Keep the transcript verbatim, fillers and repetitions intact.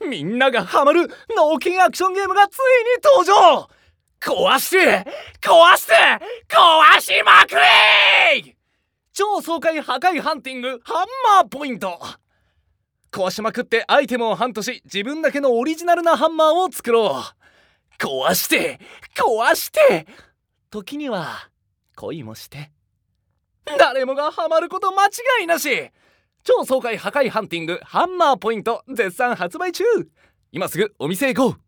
みんながハマる脳筋アクションゲームがついに登場。壊して壊して壊しまくれ。超爽快破壊ハンティングハンマーポイント。壊しまくってアイテムをハントし、自分だけのオリジナルなハンマーを作ろう。壊して壊して時には恋もして、誰もがハマること間違いなし。超爽快破壊ハンティングハンマーポイント絶賛発売中。今すぐお店へ行こう。